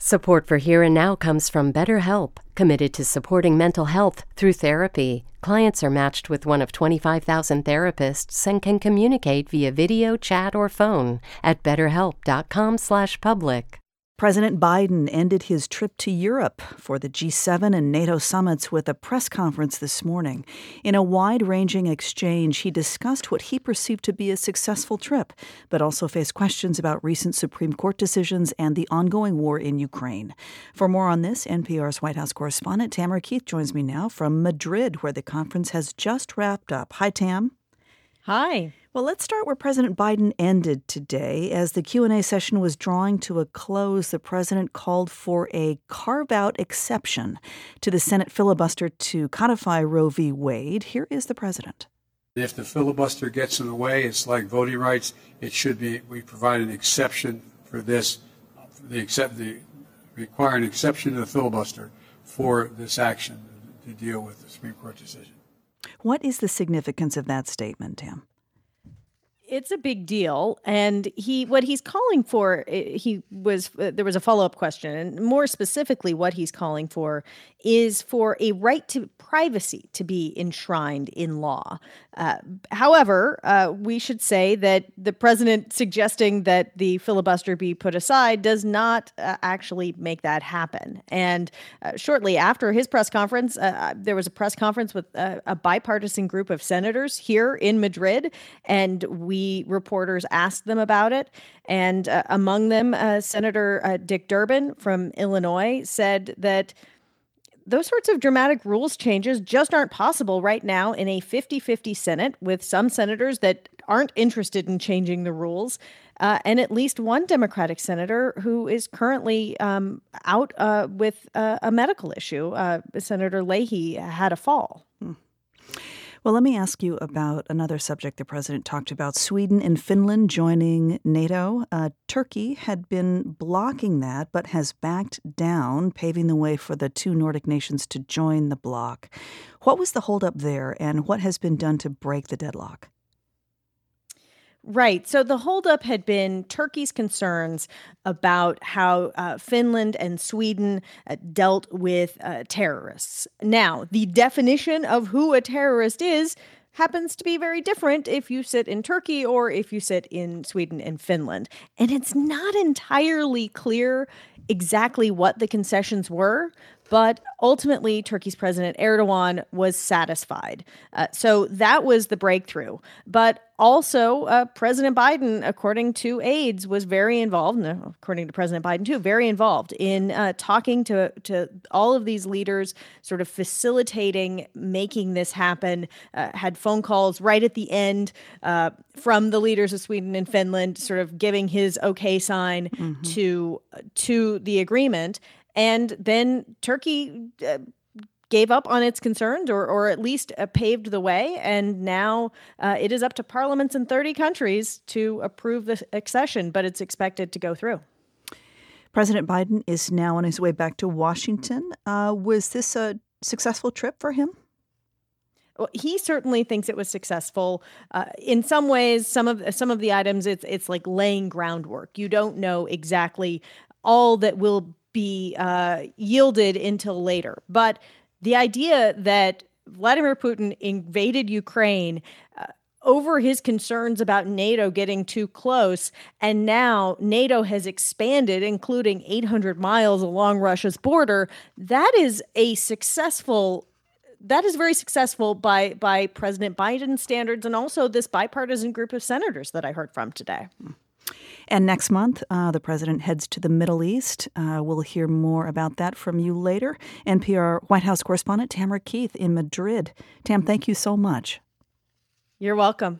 Support for Here and Now comes from BetterHelp, committed to supporting mental health through therapy. Clients are matched with one of 25,000 therapists and can communicate via video, chat, or phone at betterhelp.com/public. President Biden ended his trip to Europe for the G7 and NATO summits with a press conference this morning. In a wide-ranging exchange, he discussed what he perceived to be a successful trip, but also faced questions about recent Supreme Court decisions and the ongoing war in Ukraine. For more on this, NPR's White House correspondent Tamara Keith joins me now from Madrid, where the conference has just wrapped up. Hi, Tam. Hi. Well, let's start where President Biden ended today. As the Q&A session was drawing to a close, the president called for a carve-out exception to the Senate filibuster to codify Roe v. Wade. Here is the president. If the filibuster gets in the way, it's like voting rights. It should be, we provide an exception for this, require an exception to the filibuster for this action to deal with the Supreme Court decision. What is the significance of that statement, Tam? It's a big deal, and what he's calling for, there was a follow-up question, and more specifically, what he's calling for is for a right to privacy to be enshrined in law. However, we should say that the president suggesting that the filibuster be put aside does not actually make that happen. And shortly after his press conference, there was a press conference with a bipartisan group of senators here in Madrid, and we reporters asked them about it. And among them, Senator Dick Durbin from Illinois said that those sorts of dramatic rules changes just aren't possible right now in a 50-50 Senate, with some senators that aren't interested in changing the rules, and at least one Democratic senator who is currently out with a medical issue. Senator Leahy had a fall. Well, let me ask you about another subject the president talked about: Sweden and Finland joining NATO. Turkey had been blocking that, but has backed down, paving the way for the two Nordic nations to join the bloc. What was the holdup there, and what has been done to break the deadlock? Right. So the holdup had been Turkey's concerns about how Finland and Sweden dealt with terrorists. Now, the definition of who a terrorist is happens to be very different if you sit in Turkey or if you sit in Sweden and Finland. And it's not entirely clear exactly what the concessions were, but ultimately Turkey's President Erdogan was satisfied. So that was the breakthrough. But also, President Biden, according to aides, was very involved, and according to President Biden too, very involved in talking to all of these leaders, sort of facilitating making this happen, had phone calls right at the end from the leaders of Sweden and Finland, sort of giving his okay sign to the agreement. And then Turkey gave up on its concerns, or at least paved the way. And now it is up to parliaments in 30 countries to approve the accession, but it's expected to go through. President Biden is now on his way back to Washington. Was this a successful trip for him? Well, he certainly thinks it was successful. In some ways, some of the items, it's like laying groundwork. You don't know exactly all that will be yielded until later. But the idea that Vladimir Putin invaded Ukraine over his concerns about NATO getting too close, and now NATO has expanded, including 800 miles along Russia's border, that is very successful by President Biden's standards, and also this bipartisan group of senators that I heard from today. And next month, the president heads to the Middle East. We'll hear more about that from you later. NPR White House correspondent Tamara Keith in Madrid. Tam, thank you so much. You're welcome.